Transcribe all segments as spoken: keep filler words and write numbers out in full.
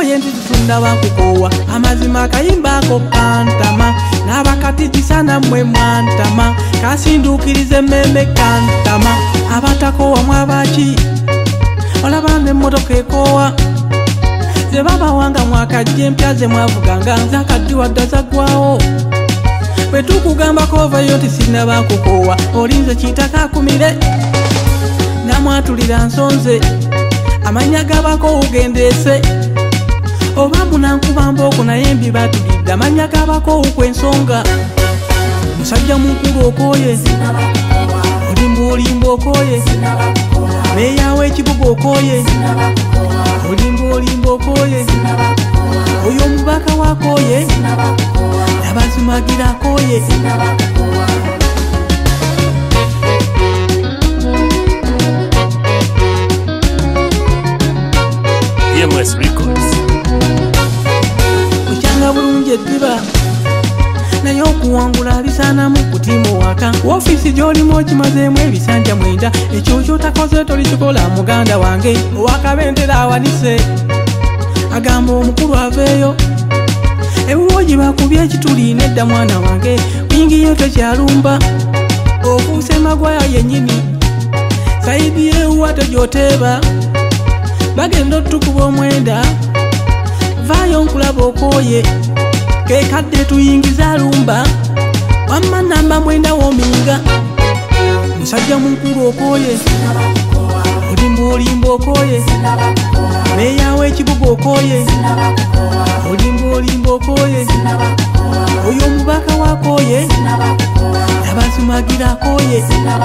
okoye nti tutundaba kukowa amazima kayimba ako kantama n'abakatiti sana mwe mwantama kasindukirize mmeme kantama abatakowa mwabaki olaba n'emmotoka ekowa ze baba wanga mwakajja empya ze mwavuganga nzakaddiwa dda zaggwawo bwe tukugambako ovayo nti sinaba kukowa olinze kitaka akumire namwatulira nsonze amanya gabako ugendese oba munankubamba okwo naye mbi batulidde amanya gabako ukwensonga musajja mukulu okoye olimba olimba okoye meeyawo ekibuga okoye olimba olimba okoye oyo omubaka wakoye nabazimagira akoye E M S Records. Kuchanga bulungi eddiba naye okuwangula bisaanamu kutimu waka woofiisi gy'olimu okimazeemu ebisanja mwenda ekyo kyotakoze tolikikola muganda wange owakabentera awanise agamba omukulu aveeyo ebiwoogi bakubye ekituli nedda mwana wange kuyingiyo tekyalumba ofuuse magwaya yennyini saidi yeewuwa tegyoteeba bagenda otukuba omwenda vaayo nkulaba okoye kekadde tuyingiza lumba wamma namba mwenda wominga musajja mukulu okoye olimba olimba okoye meeyawo ekibuga okoye olimba olimba okoye oyo omubaka wakoye nabazimagira akoye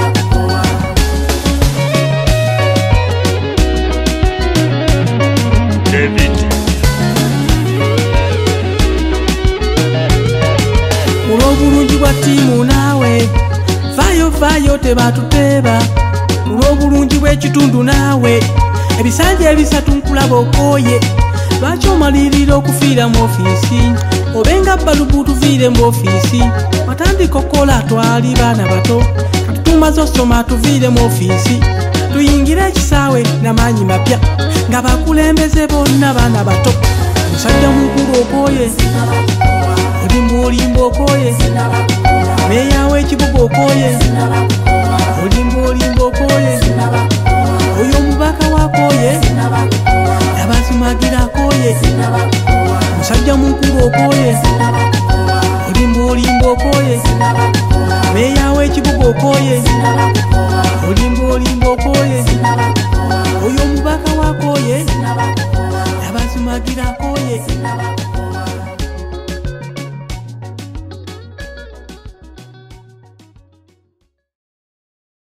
David. Olw'obulungi bwa ttiimu naawe vaayo vaayo tebatuteeba olw'obulungi bw'ekitundu naawe ebisanja ebisatu nkulaba okoye lwaki omalirira okufiira mu ofiisi obenga balubu tuviire mu ofiisi watandika okukola twali baana bato katutumaze osoma tuviire mu ofiisi tuyingire ekisaawe n'amaanyi mapya nga bakulembeze bonna baana bato musajja mukulu okoye olimba olimba okoye meeyawo ekibuga okoye olimba olimba okoye oyo omubaka wakoye nabazimagira akoye musajja mukulu okoye olimba olimba okoye meeyawo ekibuga okoye olimba olimba okoye